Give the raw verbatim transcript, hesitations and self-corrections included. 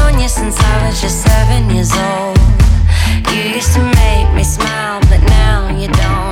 known you since I was just seven years old. You used to make me smile, but now you don't.